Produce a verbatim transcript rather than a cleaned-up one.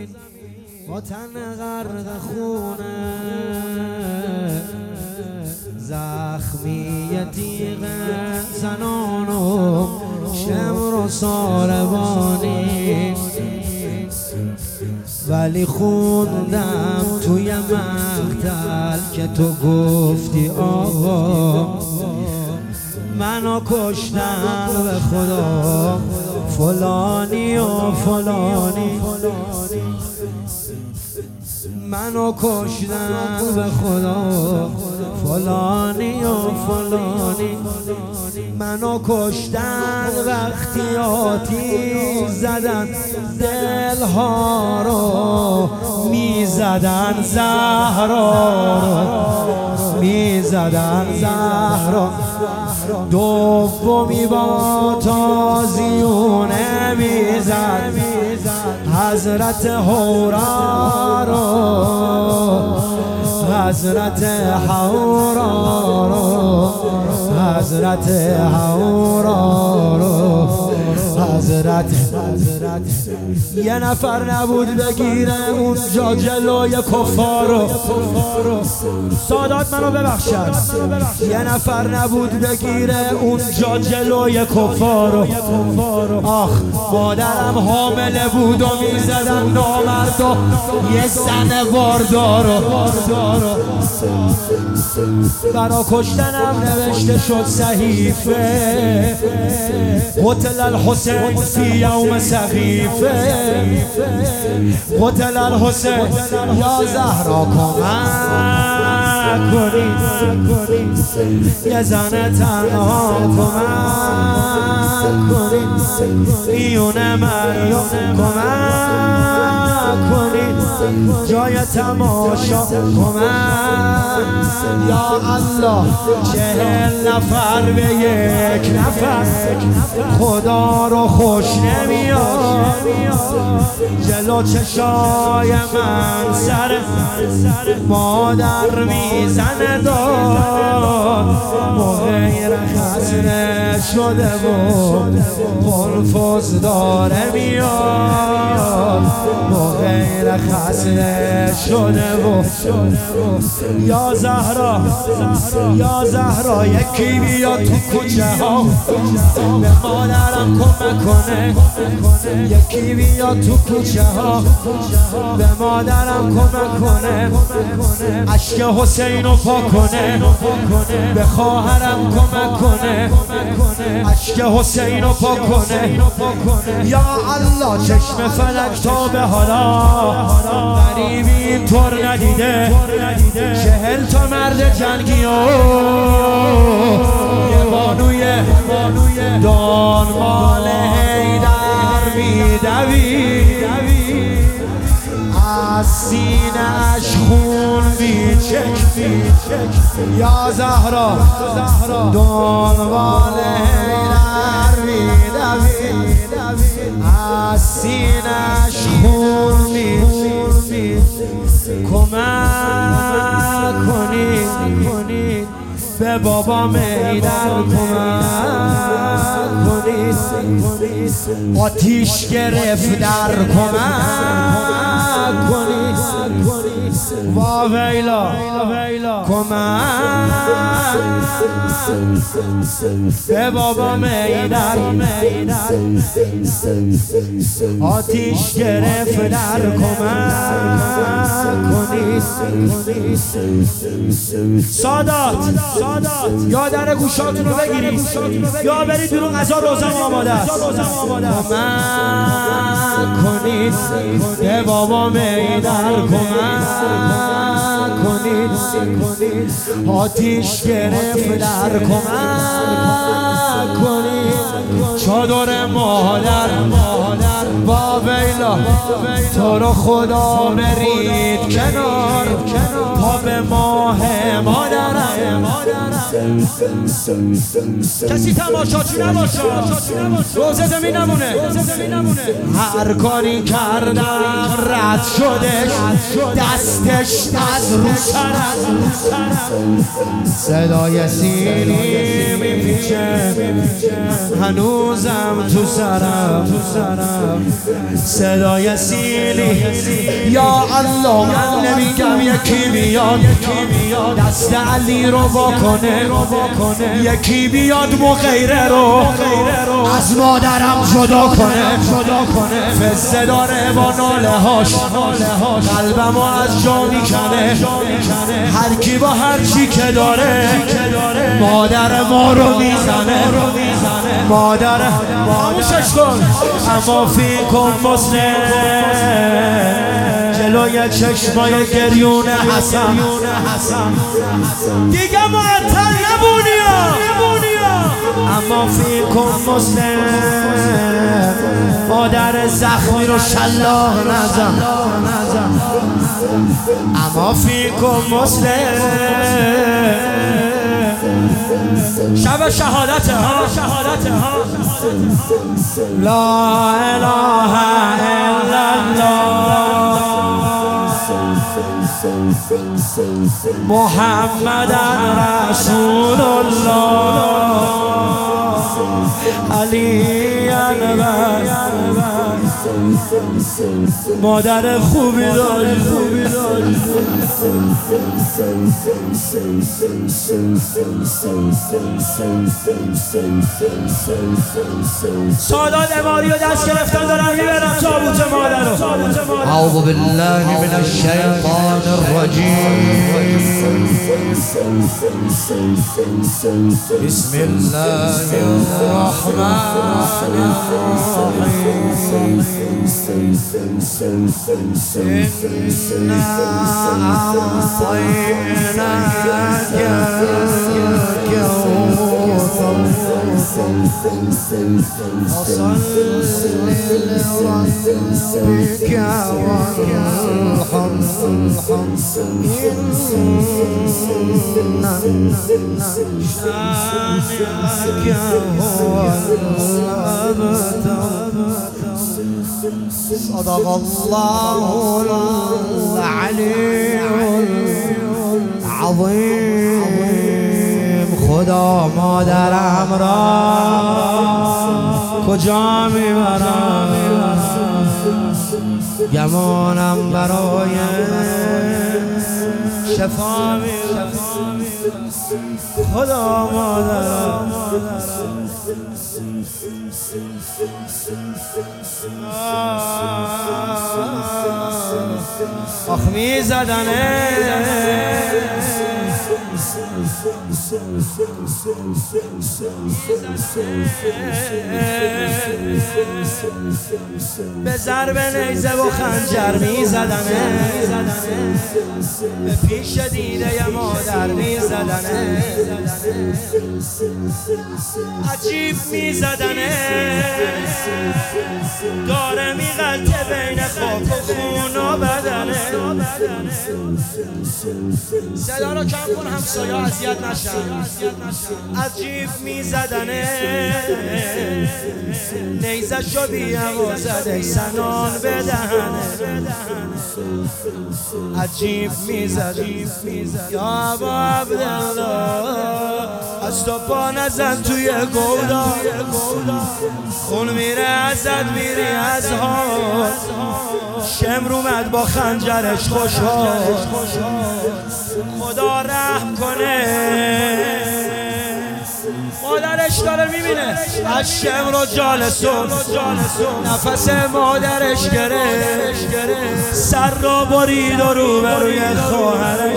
با تن غرق خونه زخمی تیغ زنان و شمر و ساربانی، ولی خوندم توی مقتل که تو گفتی آقا منو کشتن به خدا فلانی و فلانی، منو کشتن به خدا فلانی و فلانی، منو کشتن وقتی آتیش زدن دلها رو میزدن، زهرا رو میزدن، زهرا دومی با تازیونه میزد حضرت حورا رو، حضرت حورا رو، حضرت حورا رو، حضرت یه نفر نبود بگیره اونجا جلوی کفار رو. سادات منو ببخشد، یه نفر نبود بگیره اونجا جلوی کفار رو. آخ مادرم حامله بود و میزدن نامرد و یه زن واردار رو. برا کشتنم نوشته شد صحیفه قتل الحسین فی یوم سقیفه، قتل الحسین یا زهرا کمک کنید یه زن تنها کمک کنید، میونه مریم کمک کنید جای تماشا کمک. یا الله چهل نفر به یک نفر خدا رو خوش نمیاد، جلو چشای من سر مادر میزنه داد، مغیر خسنه شده بود خلفز داره میاد، مغیر خسنه شده بود. یا زهرا یا زهرا یکی بیاد تو کوچه ها به مادرم کمک کنه، یکی بیاد تو کوچه ها به مادرم کمک کنه، اشک حسین رو پاک کنه، به خواهرم کمک کنه، اشک حسین رو پاک کنه. یا الله چشم فلک تا به حالا غریبی اینطور ندیده، چهل تا مرد جنگی و یه بانوی دانمال حیدر میدوید، از سینه‌اش خون میچک. یا زهرا دانمال حیدر میدوید، از سینه‌اش خون میچک. کمک کنید به بابا میدر کمک کنید، آتیش گرفت در کمک کنید، وا ویلا کمک به بابا میدر، آتیش گرفت در کمک کنید. سادات یا در گوشاتون رو بگیرید یا برید بیرون، غذا روزم آماده است. کمک کنید به بابا میدر کمک کنید، آتیش گرفت در کمک کنید، چادر مادر با ویلا تو رو خدا برید کنار پا به ماه مادرم. کسی تماشاچی نباشه، روزه زمین نمونه. هر کاری کردم رد شدش، دستش از رو سرم، صدای سینی میپیچه هنوزم تو سرم. صدای سیلی یا الله من نمیگم یکی بیاد دست علی رو واکنه یکی بیاد مغیره رو از مادرم جدا کنه فزه داره با ناله هاش قلبمو از جا میکنه هر کی با هر چی که داره مادر ما رو میزنه مادر خاموشش کن اما فیکم مسلم جلوی چشمای گریون حسن دیگه معطل نبونیا اما فیکم مسلم مادر زخمی رو شلاق نزن اما فیکم مسلم شب شهادت ها شهادت ها لا اله الا الله محمد رسول الله علی اکبر مادر خوبی داری خوبی داری سادات اماری رو دست گرفتن دارن میبرن تابوت مادر رو اعوذ بالله من الشیطان الرجیم بسم الله الرحمن الرحیم صدق الله العلی العظیم خدا مادرم را کجا میبرم گمانم برای شفا میبرم خدا مادرم آخ میزدنه به ضرب نیزه و خنجر میزدنه به پیش دیده مادر میزدنه عجیب میزدنه داره میغلطه بین خاک و خون و بدنه صدا رو کم کن همسایه اذیت نشن عجیب میزدنه نیزه شو بیم و زده سنان بدهنه عجیب میزد یا ابا عبدالله از تو پا نزن توی گودا خون میره ازت میری از حال شمر اومد با خنجرش خوشحال خدا رحم کنه مادرش داره میبینه از شمر و جالسون نفس مادرش گره سر را برید و رو بروی خواهرش